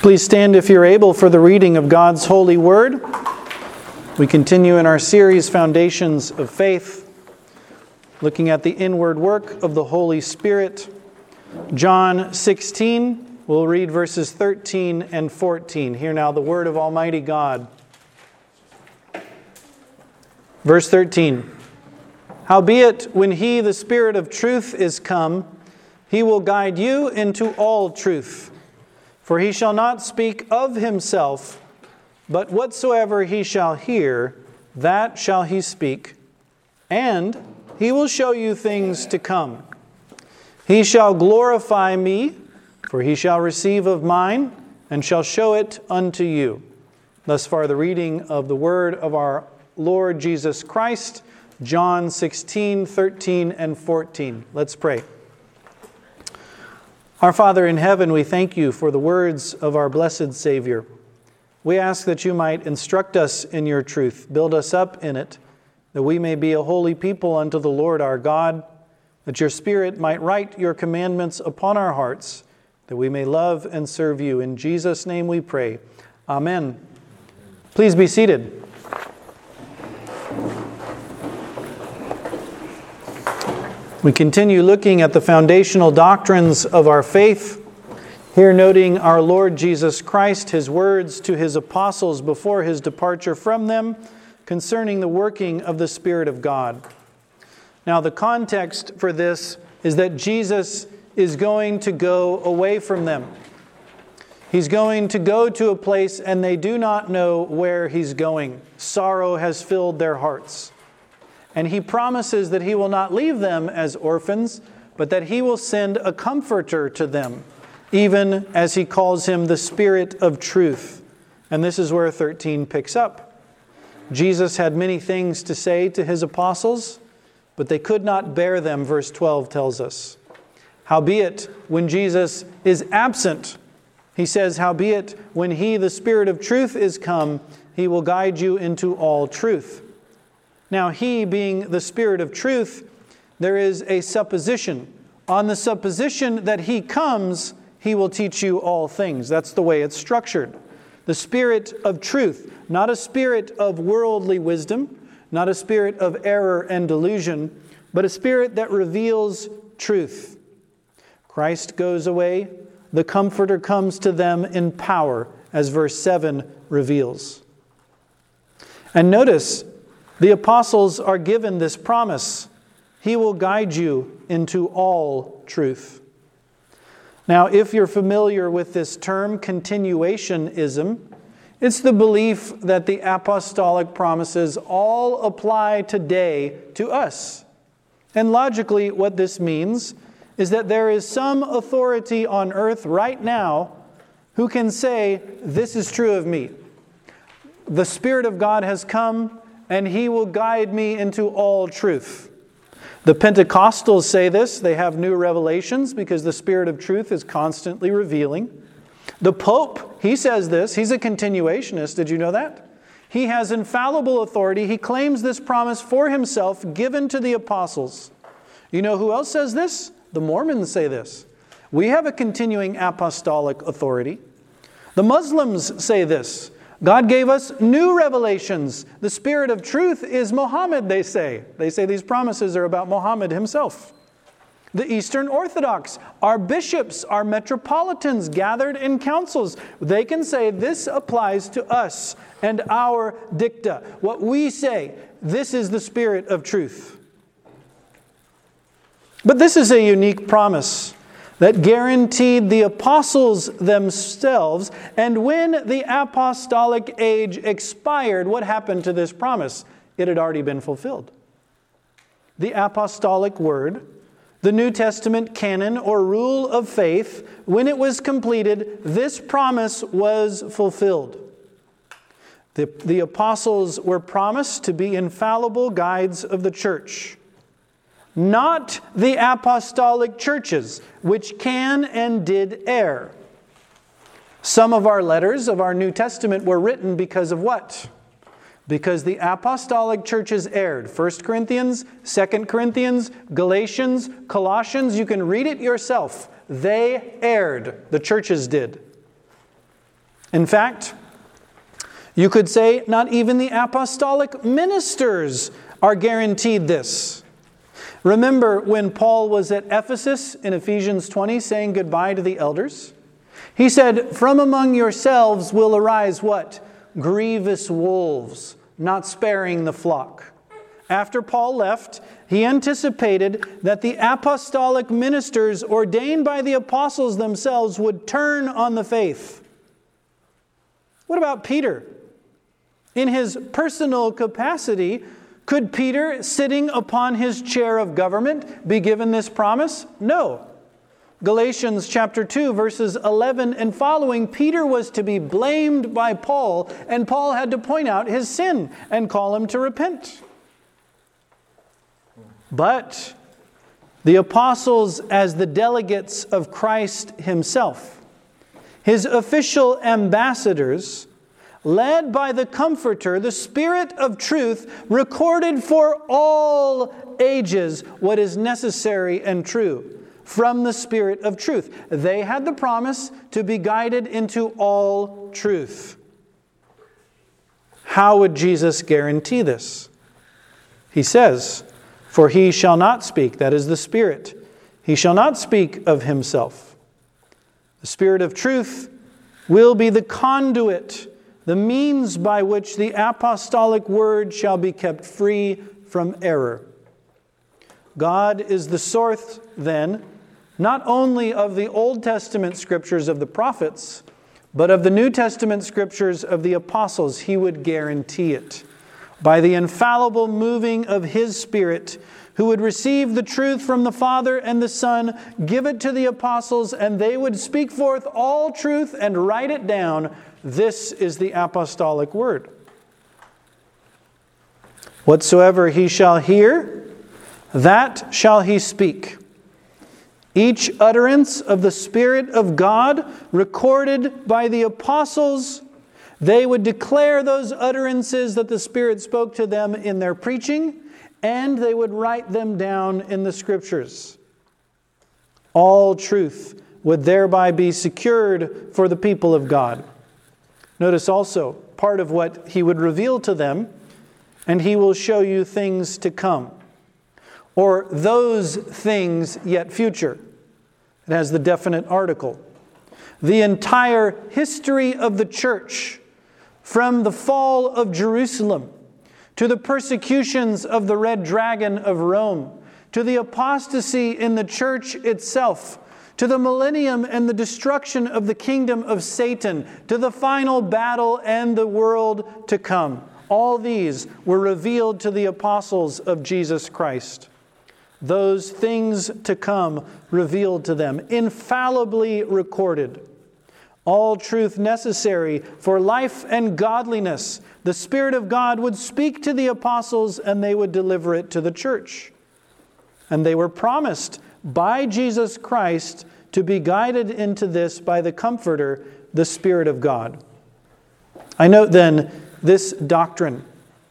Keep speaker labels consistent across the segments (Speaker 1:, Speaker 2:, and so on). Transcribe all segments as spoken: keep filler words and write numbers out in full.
Speaker 1: Please stand if you're able for the reading of God's holy word. We continue in our series, Foundations of Faith, looking at the inward work of the Holy Spirit. John sixteen, we'll read verses thirteen and fourteen. Hear now the word of Almighty God. Verse thirteen. Howbeit, when He, the Spirit of truth, is come, He will guide you into all truth. For He shall not speak of Himself, but whatsoever He shall hear, that shall He speak, and He will show you things to come. He shall glorify Me, for He shall receive of mine, and shall show it unto you. Thus far the reading of the word of our Lord Jesus Christ, John sixteen, thirteen, and fourteen. Let's pray. Our Father in heaven, we thank You for the words of our blessed Savior. We ask that You might instruct us in Your truth, build us up in it, that we may be a holy people unto the Lord our God, that Your Spirit might write Your commandments upon our hearts, that we may love and serve You. In Jesus' name we pray. Amen. Please be seated. We continue looking at the foundational doctrines of our faith, here noting our Lord Jesus Christ, His words to His apostles before His departure from them concerning the working of the Spirit of God. Now, the context for this is that Jesus is going to go away from them. He's going to go to a place and they do not know where He's going. Sorrow has filled their hearts. And He promises that He will not leave them as orphans, but that He will send a comforter to them, even as He calls Him the Spirit of truth. And this is where thirteen picks up. Jesus had many things to say to His apostles, but they could not bear them, verse twelve tells us. Howbeit, when Jesus is absent, He says, howbeit, when He, the Spirit of truth, is come, He will guide you into all truth. Now, He being the Spirit of truth, there is a supposition. On the supposition that He comes, He will teach you all things. That's the way it's structured. The Spirit of truth, not a spirit of worldly wisdom, not a spirit of error and delusion, but a spirit that reveals truth. Christ goes away, the Comforter comes to them in power, as verse seven reveals. And notice, the apostles are given this promise. He will guide you into all truth. Now, if you're familiar with this term, continuationism, it's the belief that the apostolic promises all apply today to us. And logically, what this means is that there is some authority on earth right now who can say, this is true of me. The Spirit of God has come, and He will guide me into all truth. The Pentecostals say this. They have new revelations because the Spirit of truth is constantly revealing. The Pope, he says this. He's a continuationist. Did you know that? He has infallible authority. He claims this promise for himself given to the apostles. You know who else says this? The Mormons say this. We have a continuing apostolic authority. The Muslims say this. God gave us new revelations. The Spirit of truth is Muhammad, they say. They say these promises are about Muhammad himself. The Eastern Orthodox, our bishops, our metropolitans gathered in councils, they can say this applies to us and our dicta. What we say, this is the Spirit of truth. But this is a unique promise that guaranteed the apostles themselves. And when the apostolic age expired, what happened to this promise? It had already been fulfilled. The apostolic word, the New Testament canon or rule of faith, when it was completed, this promise was fulfilled. The, the apostles were promised to be infallible guides of the church. Not the apostolic churches, which can and did err. Some of our letters of our New Testament were written because of what? Because the apostolic churches erred. First Corinthians, Second Corinthians, Galatians, Colossians, you can read it yourself. They erred. The churches did. In fact, you could say not even the apostolic ministers are guaranteed this. Remember when Paul was at Ephesus in Ephesians twenty saying goodbye to the elders? He said, "From among yourselves will arise" what? "Grievous wolves, not sparing the flock." After Paul left, he anticipated that the apostolic ministers ordained by the apostles themselves would turn on the faith. What about Peter? In his personal capacity, could Peter, sitting upon his chair of government, be given this promise? No. Galatians chapter two, verses eleven and following, Peter was to be blamed by Paul, and Paul had to point out his sin and call him to repent. But the apostles, as the delegates of Christ himself, his official ambassadors, led by the Comforter, the Spirit of truth, recorded for all ages what is necessary and true from the Spirit of truth. They had the promise to be guided into all truth. How would Jesus guarantee this? He says, "For he shall not speak," that is the Spirit, "he shall not speak of himself." The Spirit of truth will be the conduit, the means by which the apostolic word shall be kept free from error. God is the source, then, not only of the Old Testament scriptures of the prophets, but of the New Testament scriptures of the apostles. He would guarantee it by the infallible moving of His Spirit, who would receive the truth from the Father and the Son, give it to the apostles, and they would speak forth all truth and write it down. This is the apostolic word. "Whatsoever he shall hear, that shall he speak." Each utterance of the Spirit of God recorded by the apostles, they would declare those utterances that the Spirit spoke to them in their preaching, and they would write them down in the Scriptures. All truth would thereby be secured for the people of God. Notice also part of what He would reveal to them, "and He will show you things to come," or "those things yet future." It has the definite article. The entire history of the church, from the fall of Jerusalem to the persecutions of the Red Dragon of Rome, to the apostasy in the church itself, to the millennium and the destruction of the kingdom of Satan, to the final battle and the world to come. All these were revealed to the apostles of Jesus Christ. Those things to come revealed to them, infallibly recorded. All truth necessary for life and godliness, the Spirit of God would speak to the apostles and they would deliver it to the church. And they were promised by Jesus Christ to be guided into this by the Comforter, the Spirit of God. I note then this doctrine.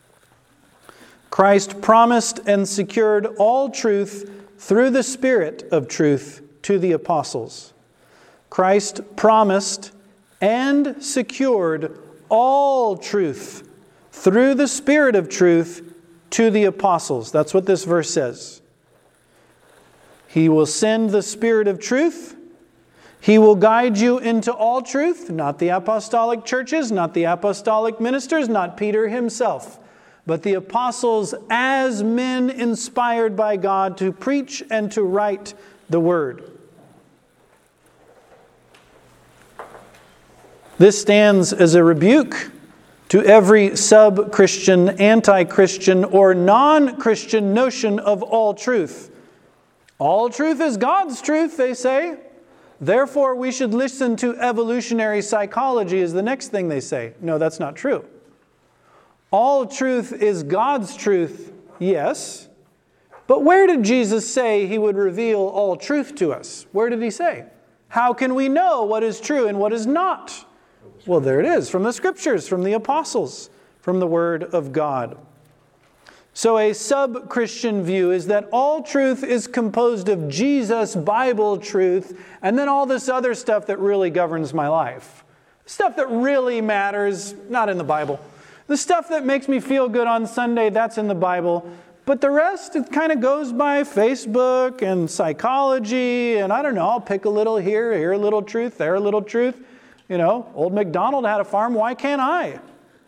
Speaker 1: Christ promised and secured all truth through the Spirit of truth to the apostles. Christ promised and secured all truth through the Spirit of truth to the apostles. That's what this verse says. He will send the Spirit of truth. He will guide you into all truth, not the apostolic churches, not the apostolic ministers, not Peter himself, but the apostles as men inspired by God to preach and to write the word. This stands as a rebuke to every sub-Christian, anti-Christian, or non-Christian notion of all truth. All truth is God's truth, they say. Therefore, we should listen to evolutionary psychology is the next thing they say. No, that's not true. All truth is God's truth, yes. But where did Jesus say He would reveal all truth to us? Where did He say? How can we know what is true and what is not? Well, there it is, from the Scriptures, from the apostles, from the Word of God. So a sub-Christian view is that all truth is composed of Jesus, Bible truth, and then all this other stuff that really governs my life. Stuff that really matters, not in the Bible. The stuff that makes me feel good on Sunday, that's in the Bible. But the rest, it kind of goes by Facebook and psychology, and I don't know, I'll pick a little here, here a little truth, there a little truth. You know, old MacDonald had a farm, why can't I?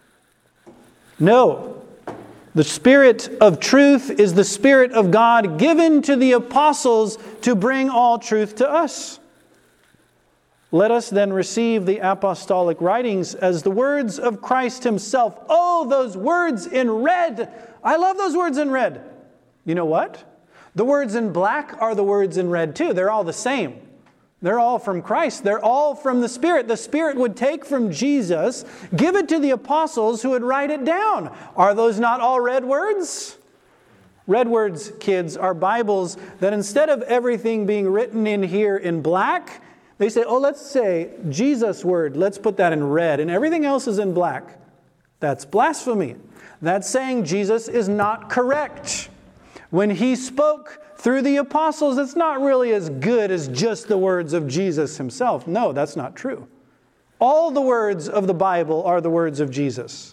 Speaker 1: No. The Spirit of truth is the Spirit of God given to the apostles to bring all truth to us. Let us then receive the apostolic writings as the words of Christ himself. Oh, those words in red. I love those words in red. You know what? The words in black are the words in red too. They're all the same. They're all from Christ. They're all from the Spirit. The Spirit would take from Jesus, give it to the apostles who would write it down. Are those not all red words? Red words, kids, are Bibles that instead of everything being written in here in black, they say, oh, let's say Jesus' word, let's put that in red, and everything else is in black. That's blasphemy. That's saying Jesus is not correct. When he spoke through the apostles, it's not really as good as just the words of Jesus himself. No, that's not true. All the words of the Bible are the words of Jesus.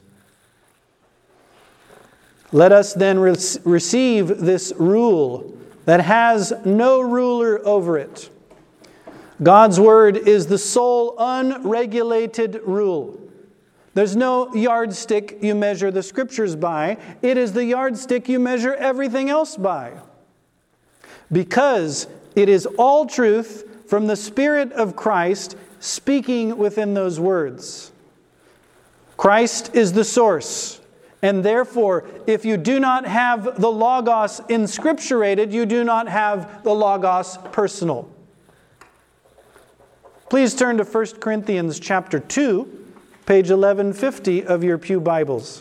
Speaker 1: Let us then re- receive this rule that has no ruler over it. God's word is the sole unregulated rule. There's no yardstick you measure the Scriptures by. It is the yardstick you measure everything else by. Because it is all truth from the Spirit of Christ speaking within those words. Christ is the source. And therefore, if you do not have the Logos inscripturated, you do not have the Logos personal. Please turn to First Corinthians chapter two, page eleven fifty of your Pew Bibles.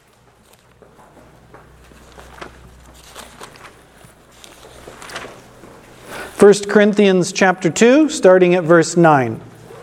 Speaker 1: First Corinthians chapter two, starting at verse nine.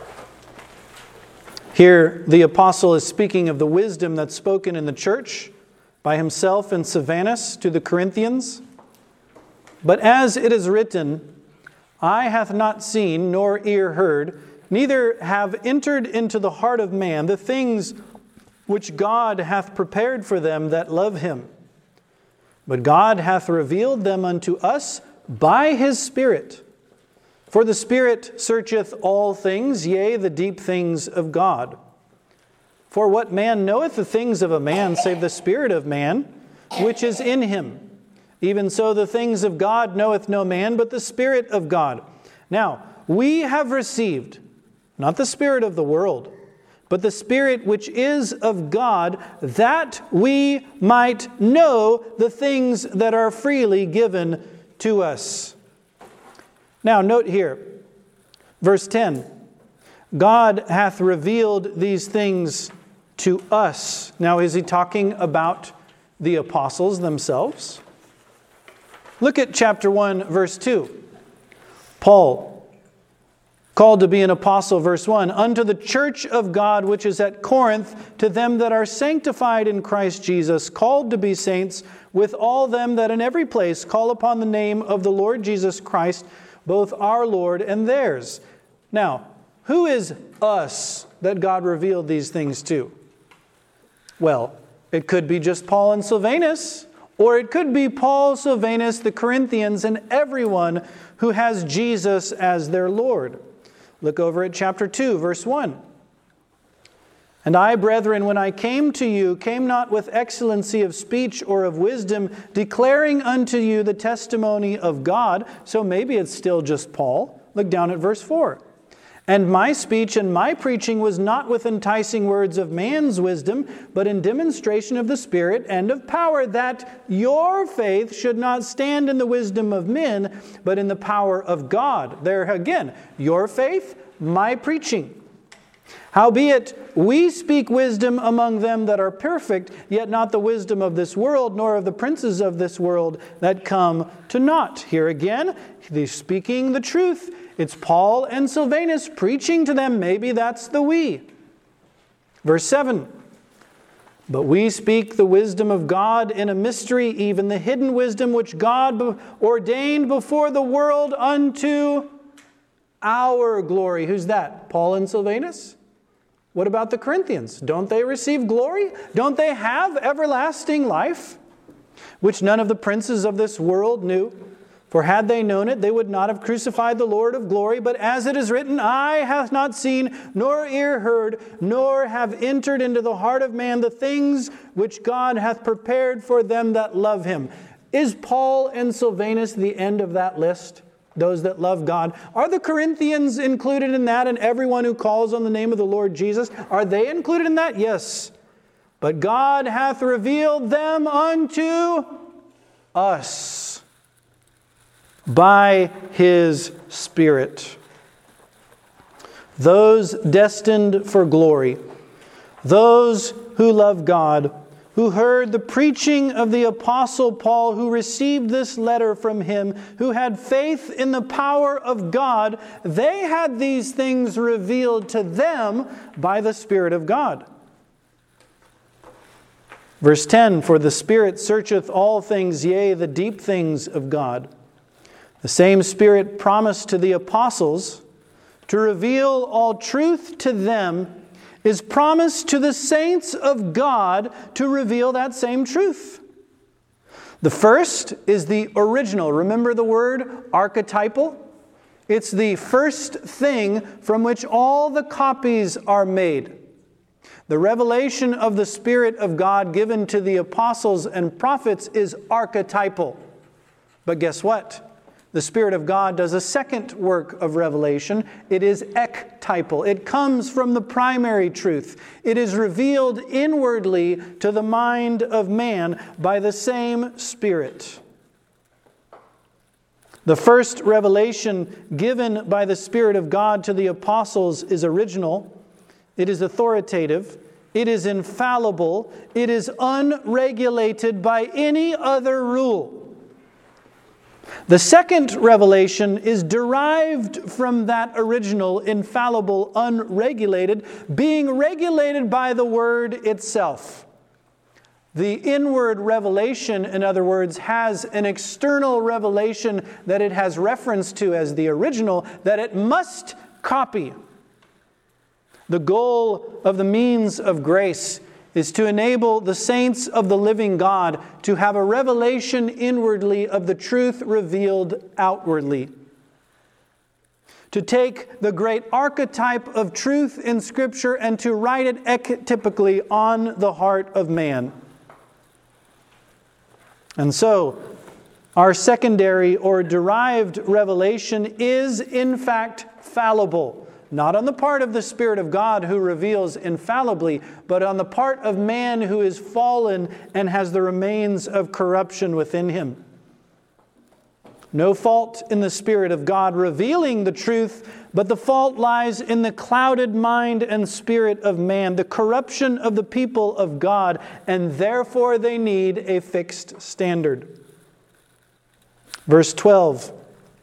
Speaker 1: Here the apostle is speaking of the wisdom that's spoken in the church by himself and Silvanus to the Corinthians. But as it is written, eye hath not seen, nor ear heard, neither have entered into the heart of man the things which God hath prepared for them that love him. But God hath revealed them unto us by his Spirit. For the Spirit searcheth all things, yea, the deep things of God. For what man knoweth the things of a man, save the Spirit of man, which is in him? Even so the things of God knoweth no man, but the Spirit of God. Now, we have received, not the spirit of the world, but the Spirit which is of God, that we might know the things that are freely given to us. Now, note here, verse ten. God hath revealed these things to us. Now, is he talking about the apostles themselves? Look at chapter one, verse two. Paul, called to be an apostle, verse one, unto the church of God which is at Corinth, to them that are sanctified in Christ Jesus, called to be saints, with all them that in every place call upon the name of the Lord Jesus Christ, both our Lord and theirs. Now, who is us that God revealed these things to? Well, it could be just Paul and Silvanus, or it could be Paul, Silvanus, the Corinthians, and everyone who has Jesus as their Lord. Look over at chapter two, verse one. And I, brethren, when I came to you, came not with excellency of speech or of wisdom, declaring unto you the testimony of God. So maybe it's still just Paul. Look down at verse four. And my speech and my preaching was not with enticing words of man's wisdom, but in demonstration of the Spirit and of power, that your faith should not stand in the wisdom of men, but in the power of God. There again, your faith, my preaching. Howbeit, we speak wisdom among them that are perfect, yet not the wisdom of this world, nor of the princes of this world that come to naught. Here again, they're speaking the truth. It's Paul and Silvanus preaching to them. Maybe that's the we. Verse seven. But we speak the wisdom of God in a mystery, even the hidden wisdom which God ordained before the world unto our glory. Who's that? Paul and Silvanus? What about the Corinthians? Don't they receive glory? Don't they have everlasting life, which none of the princes of this world knew? For had they known it, they would not have crucified the Lord of glory. But as it is written, eye hath not seen, nor ear heard, nor have entered into the heart of man the things which God hath prepared for them that love him. Is Paul and Silvanus the end of that list? Those that love God. Are the Corinthians included in that, and everyone who calls on the name of the Lord Jesus? Are they included in that? Yes. But God hath revealed them unto us by His Spirit. Those destined for glory, those who love God, who heard the preaching of the Apostle Paul, who received this letter from him, who had faith in the power of God, they had these things revealed to them by the Spirit of God. Verse ten, for the Spirit searcheth all things, yea, the deep things of God. The same Spirit promised to the apostles to reveal all truth to them is promised to the saints of God to reveal that same truth. The first is the original. Remember the word archetypal? It's the first thing from which all the copies are made. The revelation of the Spirit of God given to the apostles and prophets is archetypal. But guess what? The Spirit of God does a second work of revelation. It is ektypal. It comes from the primary truth. It is revealed inwardly to the mind of man by the same Spirit. The first revelation given by the Spirit of God to the apostles is original. It is authoritative. It is infallible. It is unregulated by any other rule. The second revelation is derived from that original, infallible, unregulated, being regulated by the Word itself. The inward revelation, in other words, has an external revelation that it has reference to as the original, that it must copy. The goal of the means of grace is to enable the saints of the living God to have a revelation inwardly of the truth revealed outwardly. To take the great archetype of truth in Scripture and to write it ektypically on the heart of man. And so, our secondary or derived revelation is in fact fallible. Not on the part of the Spirit of God who reveals infallibly, but on the part of man who is fallen and has the remains of corruption within him. No fault in the Spirit of God revealing the truth, but the fault lies in the clouded mind and spirit of man, the corruption of the people of God, and therefore they need a fixed standard. Verse twelve.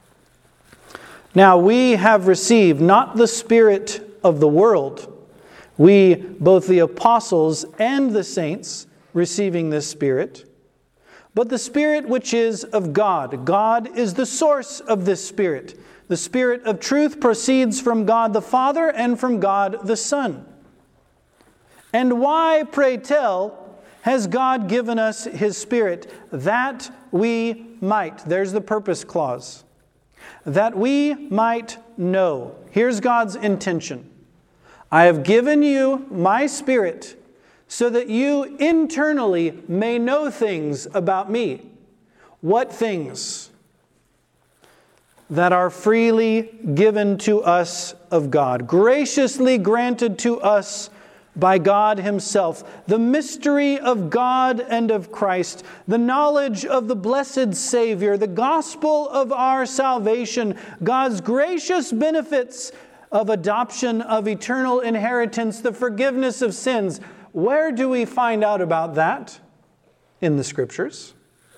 Speaker 1: Now we have received not the spirit of the world, we, both the apostles and the saints, receiving this Spirit, but the Spirit which is of God. God is the source of this Spirit. The Spirit of truth proceeds from God the Father and from God the Son. And why, pray tell, has God given us His Spirit? That we might. There's the purpose clause. That we might know. Here's God's intention. I have given you my Spirit so that you internally may know things about me. What things? That are freely given to us of God, graciously granted to us by God Himself, the mystery of God and of Christ, the knowledge of the blessed Savior, the gospel of our salvation, God's gracious benefits of adoption, of eternal inheritance, the forgiveness of sins. Where do we find out about that? In the Scriptures.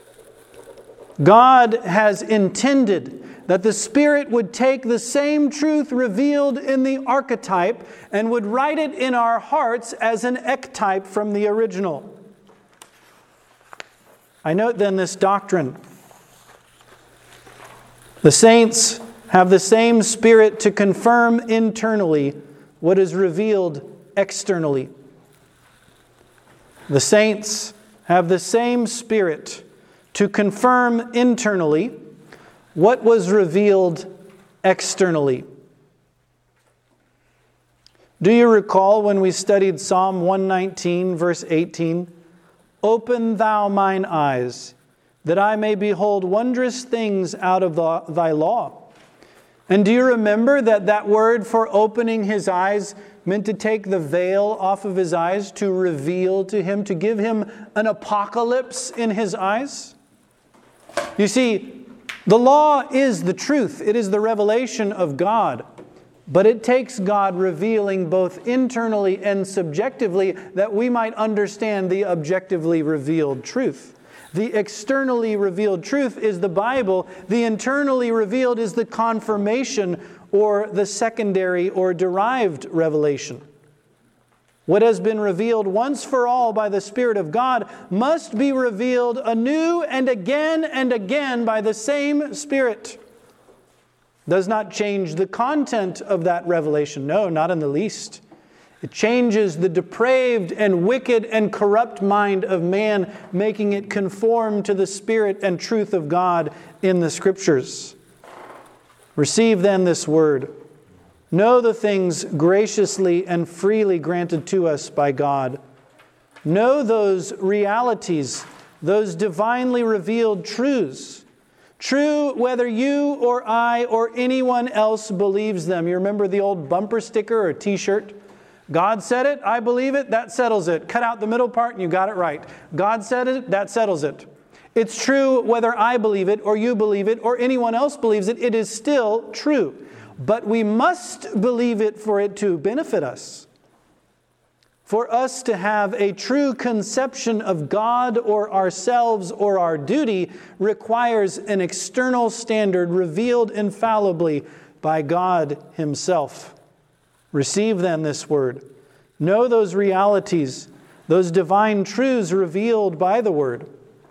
Speaker 1: God has intended that the Spirit would take the same truth revealed in the archetype and would write it in our hearts as an ektype from the original. I note then this doctrine. The saints have the same Spirit to confirm internally what is revealed externally. The saints have the same Spirit to confirm internally what was revealed externally. Do you recall when we studied Psalm one nineteen, verse eighteen? Open thou mine eyes, that I may behold wondrous things out of the, thy law. And do you remember that that word for opening his eyes meant to take the veil off of his eyes, to reveal to him, to give him an apocalypse in his eyes? You see, the law is the truth. It is the revelation of God. But it takes God revealing both internally and subjectively that we might understand the objectively revealed truth. The externally revealed truth is the Bible. The internally revealed is the confirmation or the secondary or derived revelation. What has been revealed once for all by the Spirit of God must be revealed anew and again and again by the same Spirit. Does not change the content of that revelation. No, not in the least. It changes the depraved and wicked and corrupt mind of man, making it conform to the Spirit and truth of God in the Scriptures. Receive then this word. Know the things graciously and freely granted to us by God. Know those realities, those divinely revealed truths. True whether you or I or anyone else believes them. You remember the old bumper sticker or t-shirt? God said it, I believe it, that settles it. Cut out the middle part and you got it right. God said it, that settles it. It's true whether I believe it or you believe it or anyone else believes it. It is still true. But we must believe it for it to benefit us. For us to have a true conception of God or ourselves or our duty requires an external standard revealed infallibly by God Himself. Receive then this word. Know those realities, those divine truths revealed by the Word.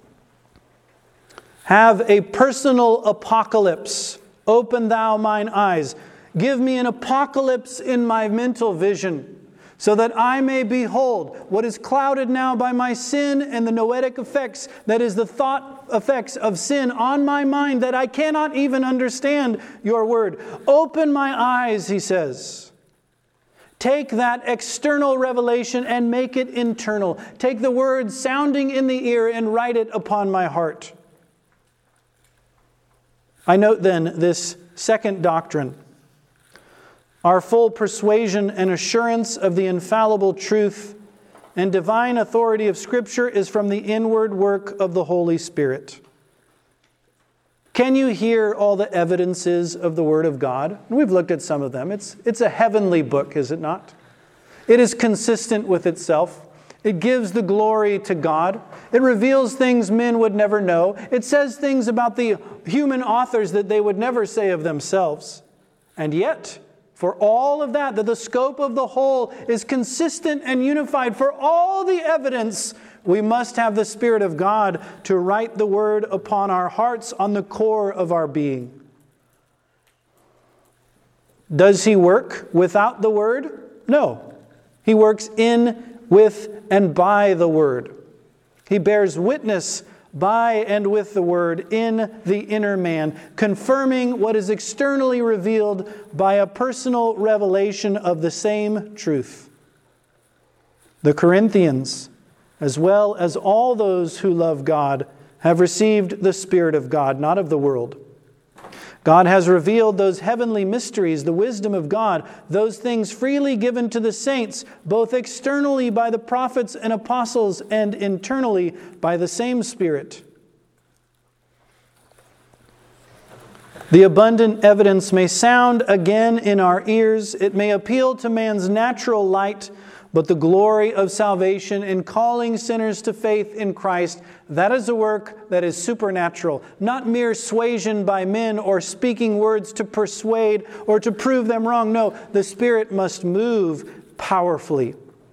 Speaker 1: Have a personal apocalypse. Open thou mine eyes. Give me an apocalypse in my mental vision, so that I may behold what is clouded now by my sin and the noetic effects, that is the thought effects of sin on my mind, that I cannot even understand your word. Open my eyes, he says. Take that external revelation and make it internal. Take the word sounding in the ear and write it upon my heart. I note then this second doctrine. Our full persuasion and assurance of the infallible truth and divine authority of Scripture is from the inward work of the Holy Spirit. Can you hear all the evidences of the Word of God? We've looked at some of them. It's, it's a heavenly book, is it not? It is consistent with itself. It gives the glory to God. It reveals things men would never know. It says things about the human authors that they would never say of themselves. And yet, for all of that, that the scope of the whole is consistent and unified, for all the evidence, we must have the Spirit of God to write the Word upon our hearts on the core of our being. Does He work without the Word? No. He works in, with, and by the Word. He bears witness by and with the Word in the inner man, confirming what is externally revealed by a personal revelation of the same truth. The Corinthians, as well as all those who love God, have received the Spirit of God, not of the world. God has revealed those heavenly mysteries, the wisdom of God, those things freely given to the saints, both externally by the prophets and apostles and internally by the same Spirit. The abundant evidence may sound again in our ears. It may appeal to man's natural light, but the glory of salvation in calling sinners to faith in Christ, that is a work that is supernatural, not mere suasion by men or speaking words to persuade or to prove them wrong. No, the Spirit must move powerfully.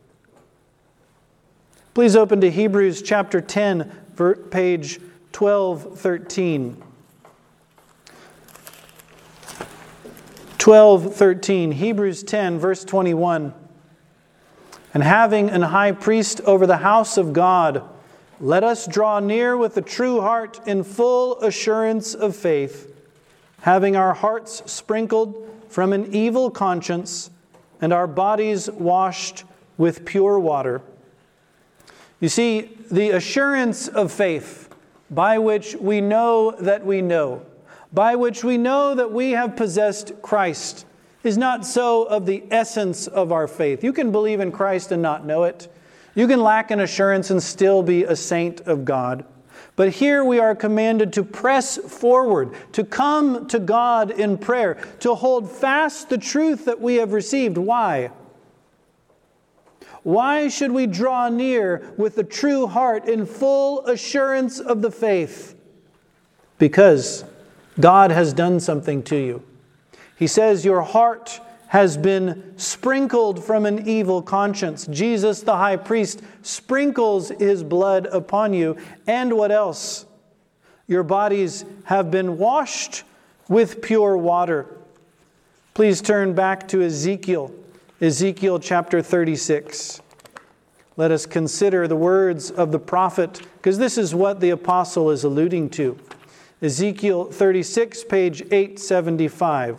Speaker 1: Please open to Hebrews chapter ten, page twelve thirteen. twelve thirteen, Hebrews ten, verse twenty-one. And having an high priest over the house of God, let us draw near with a true heart in full assurance of faith, having our hearts sprinkled from an evil conscience and our bodies washed with pure water. You see, the assurance of faith by which we know that we know, by which we know that we have possessed Christ, is not so of the essence of our faith. You can believe in Christ and not know it. You can lack an assurance and still be a saint of God. But here we are commanded to press forward, to come to God in prayer, to hold fast the truth that we have received. Why? Why should we draw near with a true heart in full assurance of the faith? Because God has done something to you. He says your heart has been sprinkled from an evil conscience. Jesus, the high priest, sprinkles his blood upon you. And what else? Your bodies have been washed with pure water. Please turn back to Ezekiel, Ezekiel chapter thirty-six. Let us consider the words of the prophet, because this is what the apostle is alluding to. Ezekiel thirty-six, page eight seventy-five.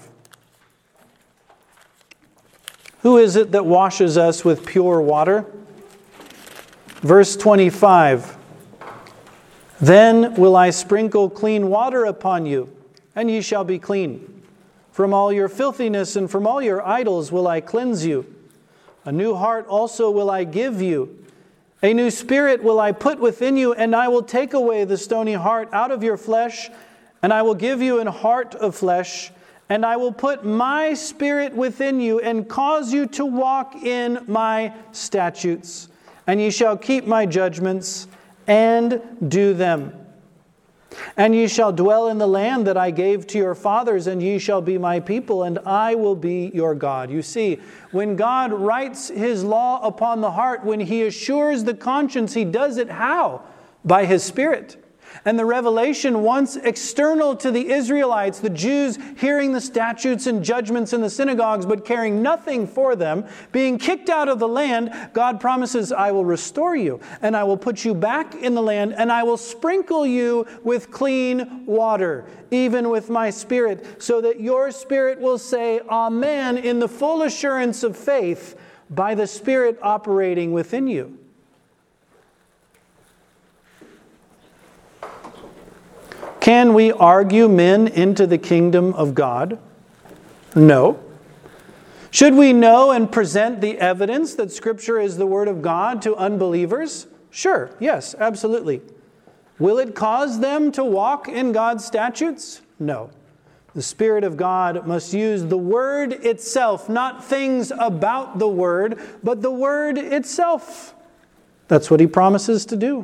Speaker 1: Who is it that washes us with pure water? Verse twenty-five. Then will I sprinkle clean water upon you, and ye shall be clean. From all your filthiness and from all your idols will I cleanse you. A new heart also will I give you. A new spirit will I put within you, and I will take away the stony heart out of your flesh, and I will give you an heart of flesh. And I will put my spirit within you and cause you to walk in my statutes. And ye shall keep my judgments and do them. And ye shall dwell in the land that I gave to your fathers, and ye shall be my people, and I will be your God. You see, when God writes His law upon the heart, when He assures the conscience, He does it how? By His Spirit. And the revelation, once external to the Israelites, the Jews hearing the statutes and judgments in the synagogues but caring nothing for them, being kicked out of the land, God promises, I will restore you, and I will put you back in the land, and I will sprinkle you with clean water, even with my Spirit, so that your spirit will say, Amen, in the full assurance of faith, by the Spirit operating within you. Can we argue men into the kingdom of God? No. Should we know and present the evidence that Scripture is the Word of God to unbelievers? Sure, yes, absolutely. Will it cause them to walk in God's statutes? No. The Spirit of God must use the Word itself, not things about the Word, but the Word itself. That's what He promises to do.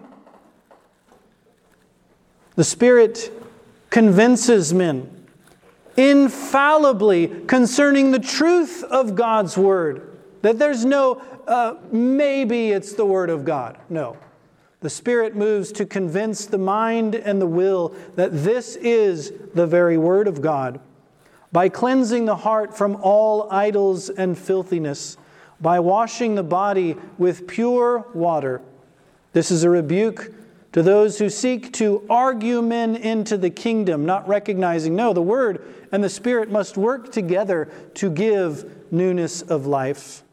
Speaker 1: The Spirit convinces men infallibly concerning the truth of God's Word. That there's no, uh, maybe it's the Word of God. No. The Spirit moves to convince the mind and the will that this is the very Word of God. By cleansing the heart from all idols and filthiness, by washing the body with pure water. This is a rebuke to those who seek to argue men into the kingdom, not recognizing, no, the Word and the Spirit must work together to give newness of life.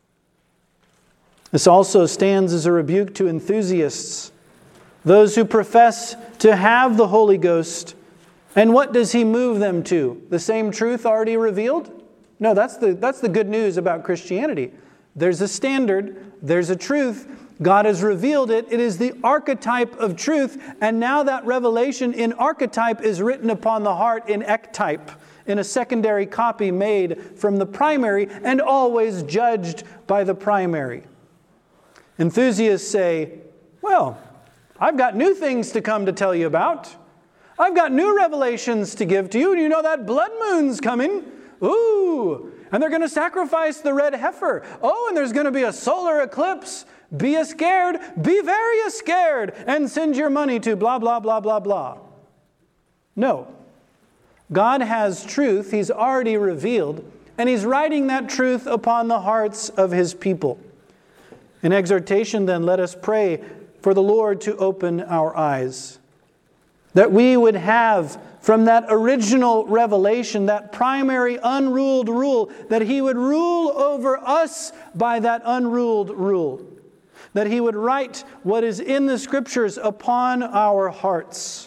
Speaker 1: This also stands as a rebuke to enthusiasts, those who profess to have the Holy Ghost. And what does He move them to? The same truth already revealed? No, that's the, that's the good news about Christianity. There's a standard, there's a truth, God has revealed it. It is the archetype of truth. And now that revelation in archetype is written upon the heart in ectype, in a secondary copy made from the primary and always judged by the primary. Enthusiasts say, well, I've got new things to come to tell you about. I've got new revelations to give to you. Do you know that blood moon's coming? Ooh, and they're going to sacrifice the red heifer. Oh, and there's going to be a solar eclipse. Be a scared, be very a scared, and send your money to blah, blah, blah, blah, blah. No. God has truth He's already revealed, and He's writing that truth upon the hearts of His people. In exhortation, then, let us pray for the Lord to open our eyes, that we would have from that original revelation, that primary unruled rule, that He would rule over us by that unruled rule, that He would write what is in the Scriptures upon our hearts,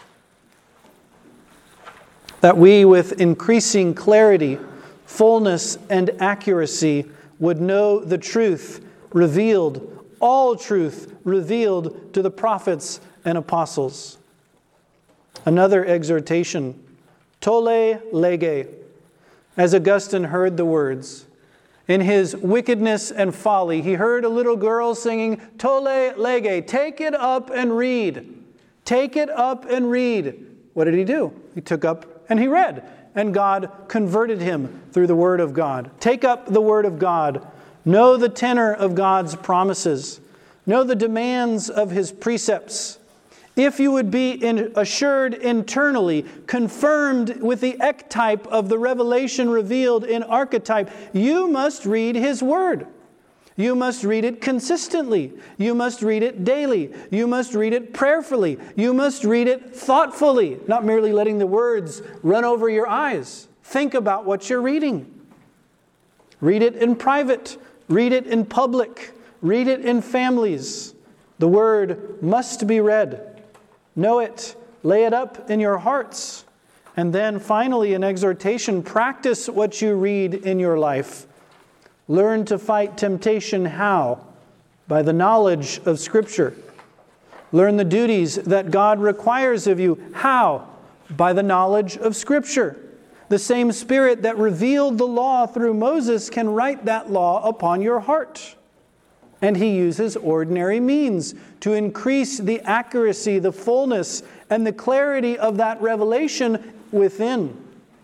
Speaker 1: that we with increasing clarity, fullness, and accuracy would know the truth revealed, all truth revealed to the prophets and apostles. Another exhortation, tolle lege, as Augustine heard the words. In his wickedness and folly, he heard a little girl singing, tolle lege, take it up and read. Take it up and read. What did he do? He took up and he read, and God converted him through the Word of God. Take up the Word of God. Know the tenor of God's promises. Know the demands of His precepts. If you would be in, assured internally, confirmed with the ectype of the revelation revealed in archetype, you must read His Word. You must read it consistently. You must read it daily. You must read it prayerfully. You must read it thoughtfully, not merely letting the words run over your eyes. Think about what you're reading. Read it in private. Read it in public. Read it in families. The Word must be read. Know it. Lay it up in your hearts. And then finally, an exhortation, practice what you read in your life. Learn to fight temptation how? By the knowledge of Scripture. Learn the duties that God requires of you. How? By the knowledge of Scripture. The same Spirit that revealed the law through Moses can write that law upon your heart. And He uses ordinary means to increase the accuracy, the fullness, and the clarity of that revelation within.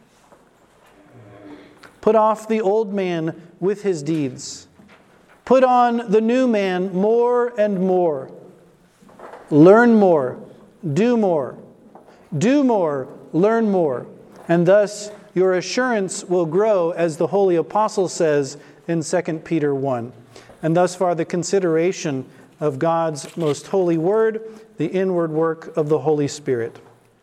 Speaker 1: Put off the old man with his deeds. Put on the new man more and more. Learn more. Do more. Do more. Learn more. And thus your assurance will grow, as the Holy Apostle says in Second Peter one. And thus far the consideration of God's most holy word, the inward work of the Holy Spirit.